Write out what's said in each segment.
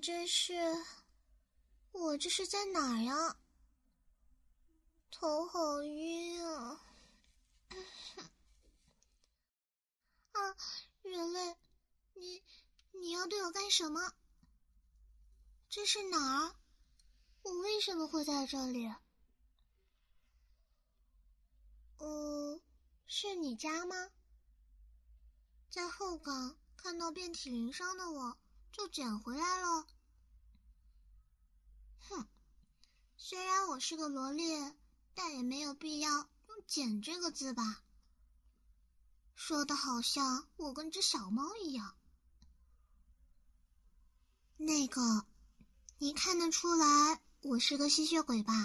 我这是在哪儿呀？头好晕啊！啊，人类，你要对我干什么？这是哪儿？我为什么会在这里？是你家吗？在后港看到遍体鳞伤的我，就捡回来了。哼，虽然我是个萝莉，但也没有必要用捡这个字吧。说的好像我跟只小猫一样。那个，你看得出来我是个吸血鬼吧？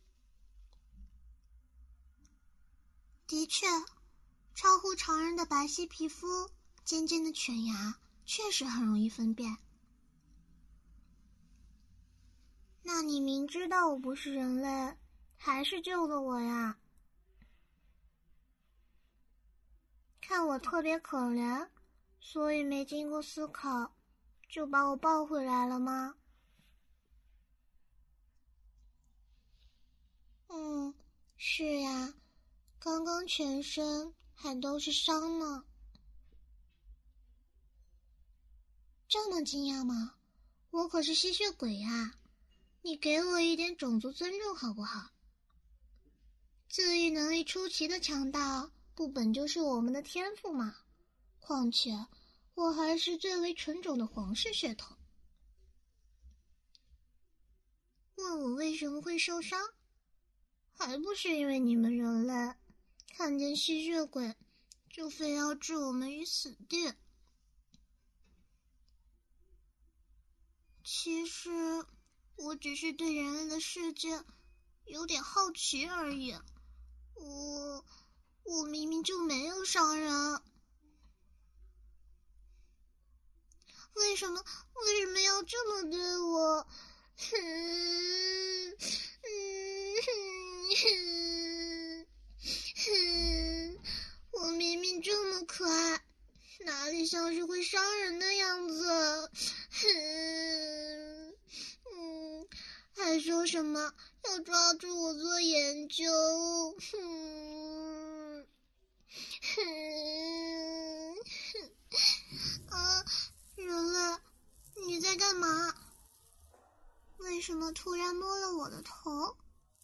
的确，超乎常人的白皙皮肤，尖尖的犬牙，确实很容易分辨。那你明知道我不是人类，还是救了我呀？看我特别可怜，所以没经过思考，就把我抱回来了吗？是呀，刚刚全身还都是伤呢。这么惊讶吗？我可是吸血鬼呀！你给我一点种族尊重好不好？自愈能力出奇的强大，不本就是我们的天赋吗？况且，我还是最为纯种的皇室血统。问我为什么会受伤？还不是因为你们人类看见吸血鬼就非要置我们于死地。其实我只是对人类的世界有点好奇而已。我明明就没有伤人，为什么要这么对我？我明明这么可爱，哪里像是会伤人的样子？还说什么要抓住我做研究？人类，你在干嘛？为什么突然摸了我的头？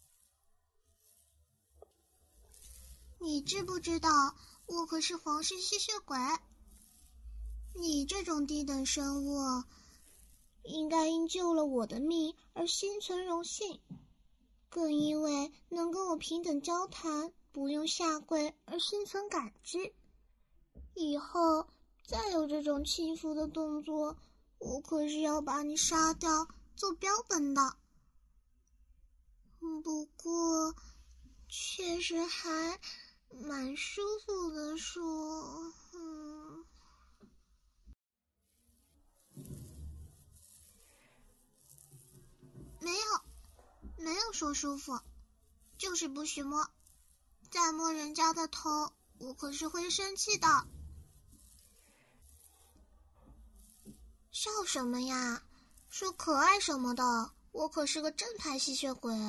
你知不知道我可是皇室吸血鬼？你这种低等生物，应该因救了我的命而心存荣幸，更因为能跟我平等交谈，不用下跪而心存感激。以后再有这种欺负的动作，我可是要把你杀掉做标本的。不过确实还蛮舒服的说。没有说舒服，就是不许摸。再摸人家的头，我可是会生气的。笑什么呀？说可爱什么的，我可是个正牌吸血鬼。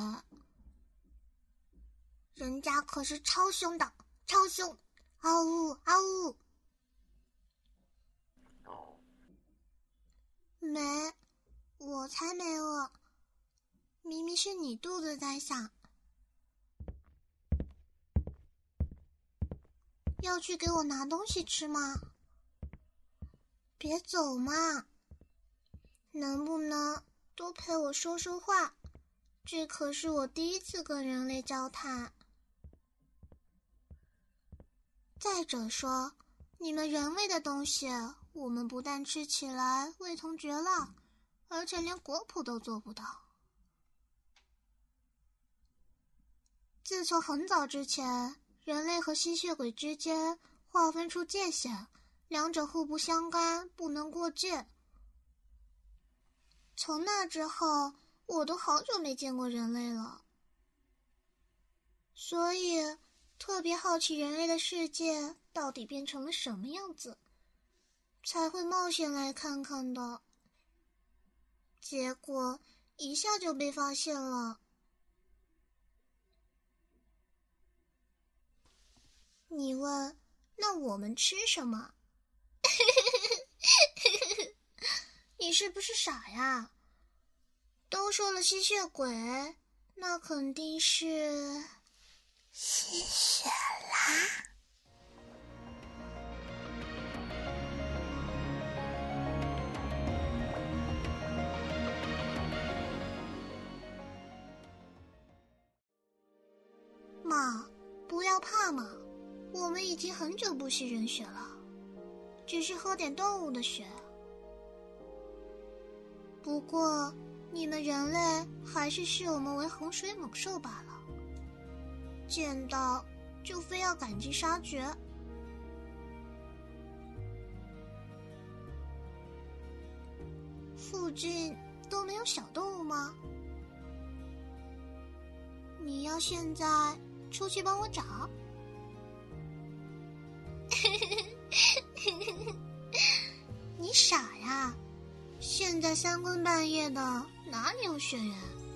人家可是超凶的，超凶！嗷呜嗷呜！没，我才没饿。明明是你肚子在响。要去给我拿东西吃吗？别走嘛！能不能多陪我说说话？这可是我第一次跟人类交谈。再者说，你们人类的东西，我们不但吃起来味同嚼蜡，而且连果脯都做不到。自从很早之前，人类和吸血鬼之间划分出界限，两者互不相干，不能过界。从那之后，我都好久没见过人类了，所以特别好奇人类的世界到底变成了什么样子，才会冒险来看看的。 结果一下就被发现了。你问，那我们吃什么？你是不是傻呀？都说了吸血鬼，那肯定是吸血啦。妈，不要怕嘛，我们已经很久不吸人血了，只是喝点动物的血。不过你们人类还是视我们为洪水猛兽罢了，见到就非要赶尽杀绝。附近都没有小动物吗？你要现在出去帮我找？你傻呀，现在三更半夜的哪里有血缘？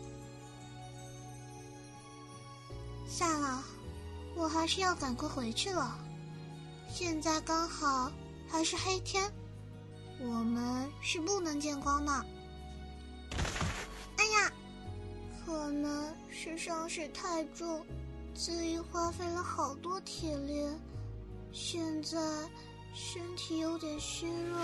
算了，我还是要赶快回去了，现在刚好还是黑天，我们是不能见光的。哎呀，可能是伤势太重，自己花费了好多体力，现在身体有点虚弱。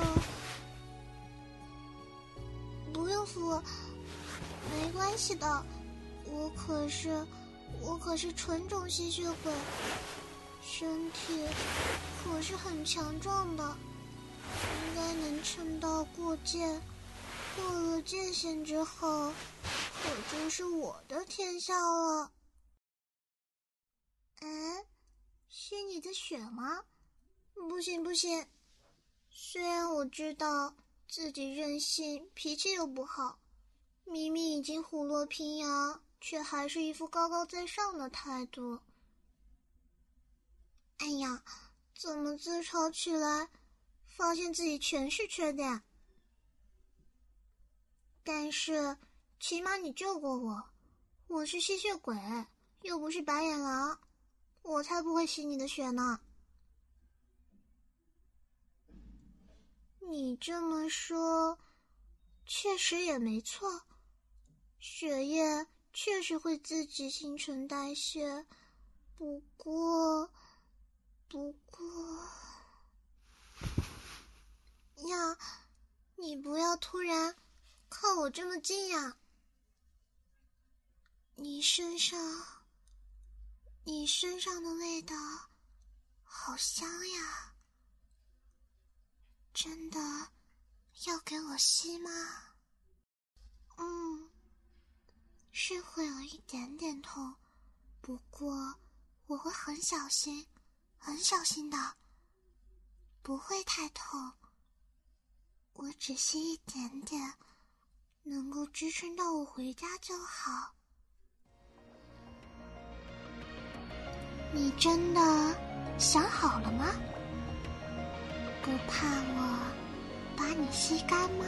不用扶，没关系的，我可是纯种吸血鬼，身体可是很强壮的，应该能撑到过界。过了界限之后，可就是我的天下了。哎，吸你的血吗？不行不行，虽然我知道自己任性，脾气又不好，明明已经虎落平阳，却还是一副高高在上的态度。哎呀，怎么自嘲起来，发现自己全是缺点。但是起码你救过我，我是吸血鬼，又不是白眼狼，我才不会吸你的血呢。你这么说，确实也没错，血液确实会自己新陈代谢，不过呀，你不要突然靠我这么近呀！你身上的味道好香呀，真的要给我吸吗？是会有一点点痛，不过我会很小心的，不会太痛。我只吸一点点，能够支撑到我回家就好。你真的想好了吗？不怕我把你吸干吗？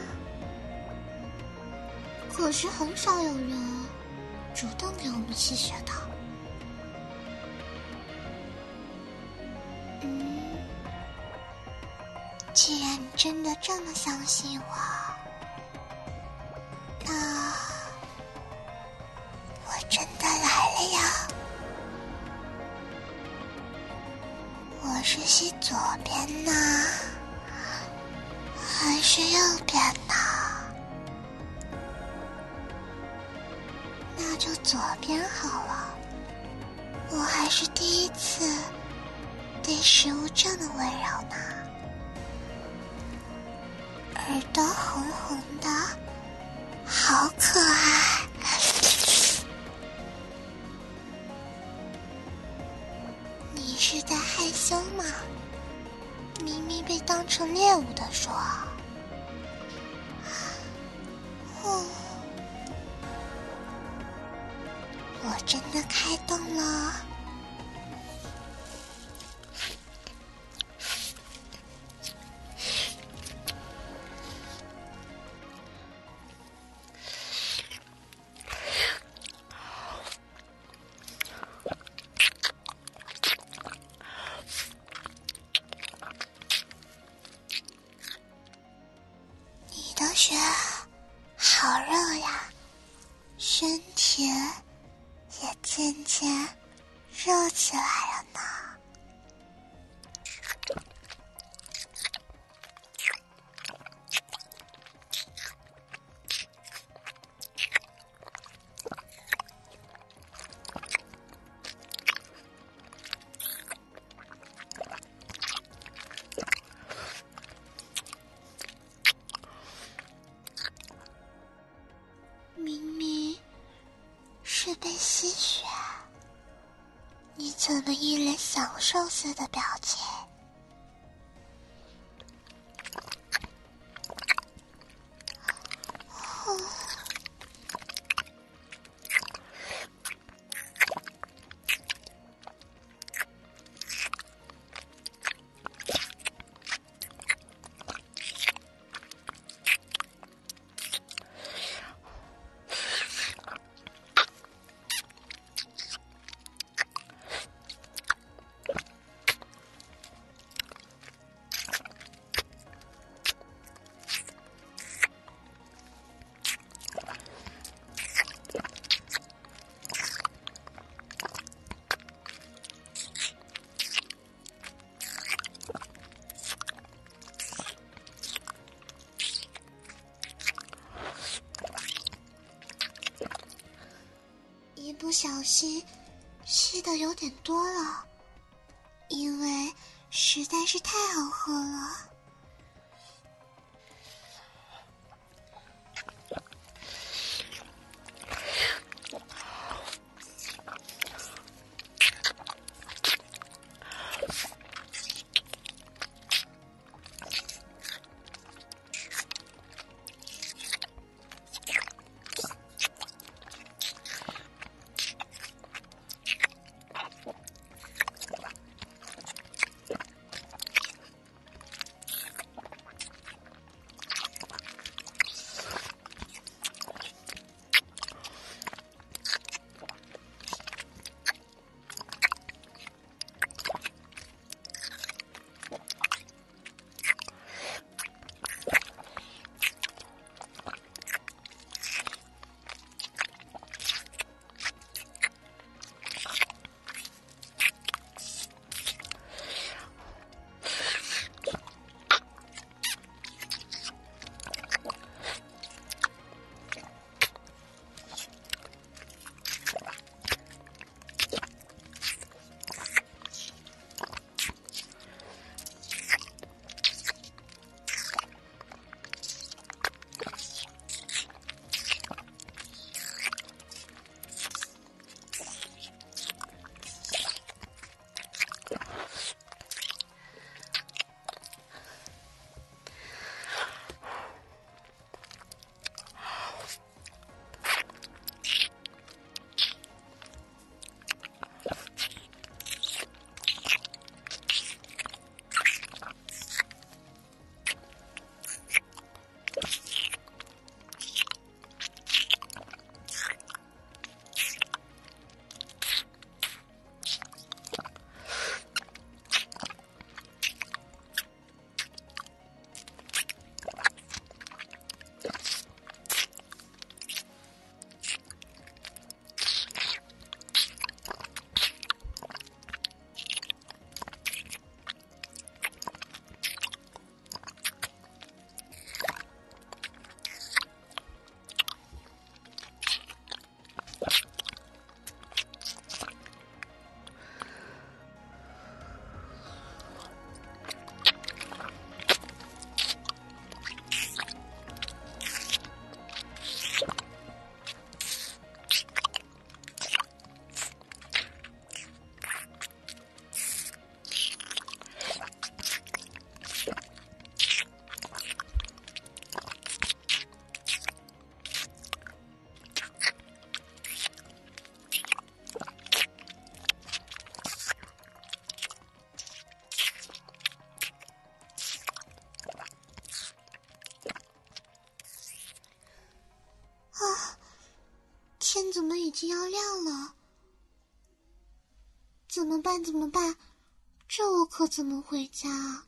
可是很少有人主动给我们吸血的。既然你真的这么相信我，那我真的来了呀。我是吸左边呢，还是右边呢？那就左边好了。我还是第一次对食物这么温柔呢。耳朵红红的，好可爱。你是在害羞吗？明明被当成猎物的说。我真的开动了。 渐渐热起来了呢。明明是被吸血，你怎么一脸享受似的表情？一不小心吸的有点多了，因为实在是太好喝了。天怎么已经要亮了？怎么办？怎么办？这我可怎么回家啊？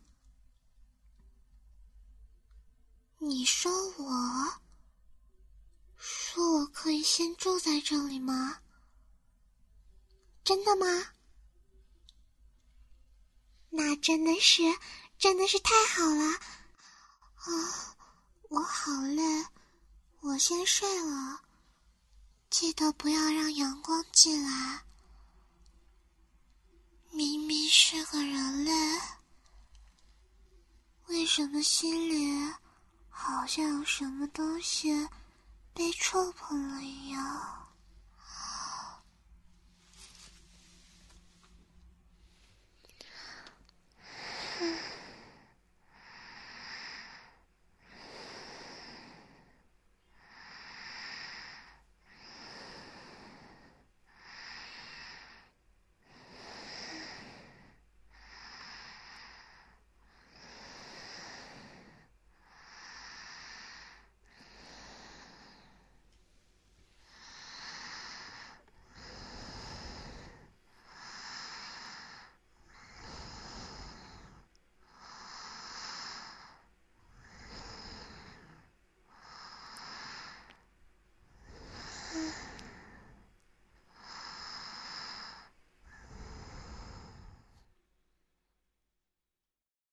你说我可以先住在这里吗？ 真的吗？那真的是太好了。我好累，我先睡了。记得不要让阳光进来。明明是个人类，为什么心里好像有什么东西被触碰了一样？